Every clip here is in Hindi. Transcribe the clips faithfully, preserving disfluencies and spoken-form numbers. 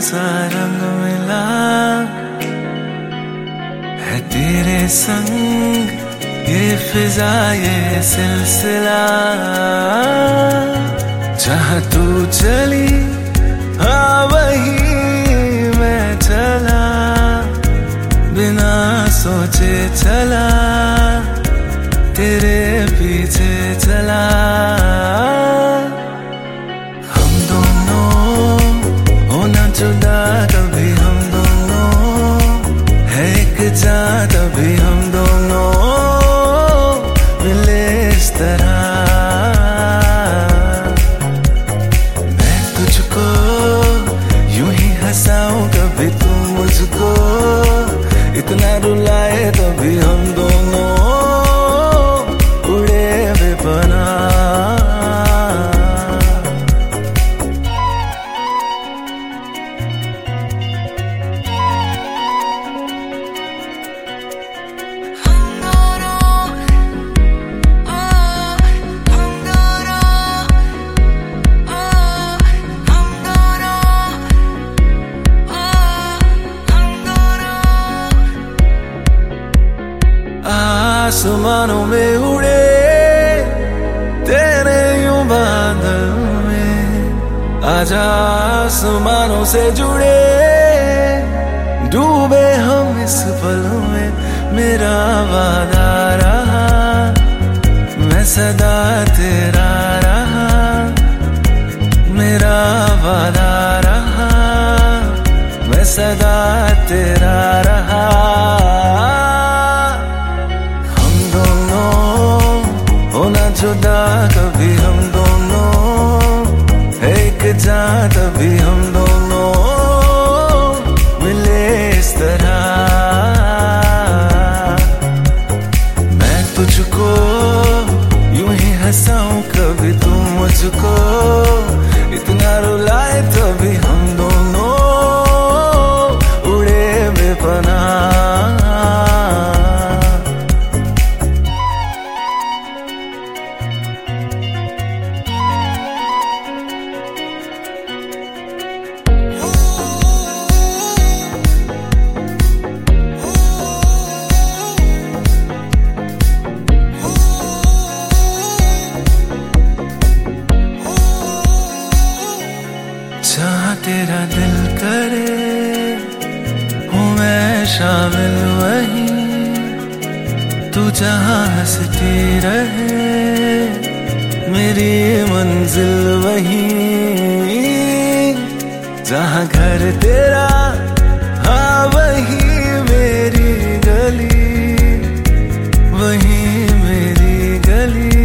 सा रंग मिला है तेरे संग, ये फिजा ये सिलसिला। जहाँ तू चली हाँ वही मैं चला, बिना सोचे चला तेरे पीछे चला। हम दोनों होना जुदा कभी, हम दोनों है एक जान तभी, हम दोनों मिले इस तरह। मैं तुझको यूं ही हंसाऊं कभी तू मुझको इतना रुलाए तभी, हम दोनों उड़े बेपनाह। आसमानों में उड़े तेरे यूं बादल में, आजा आसमानों से जुड़े डूबे हम इस पल में। मेरा वादा रहा मैं सदा तेरा रहा, मेरा वादा रहा मैं सदा तेरा रहा। जुदा कभी हम दोनों एक जान तभी, हम दोनों मिले इस तरह। मैं तुझको यूं ही हंसाऊं कभी तू मुझको इतना रुलाए तभी, हम दोनों उड़े बेपनाह। जहाँ तेरा दिल करे हूँ मैं शामिल वहीं, तू जहाँ हंसती रहे मेरी मंजिल वहीं। जहाँ घर तेरा हाँ वही मेरी गली, वहीं मेरी गली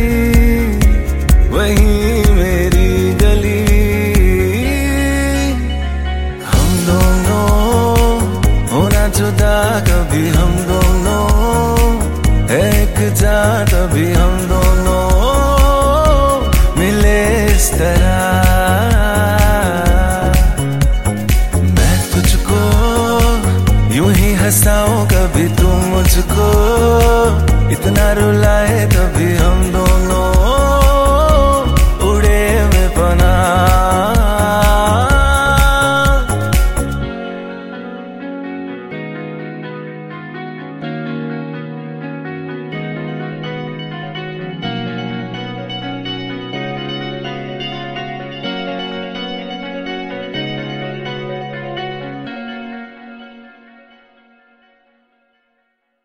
वहीं मेरी गली। जुदा कभी हम दोनों एक जान तभी, हम दोनों मिले इस तरह। मैं तुझको यूं ही हंसाऊं कभी तू मुझको इतना रुलाए तभी, हम दोनों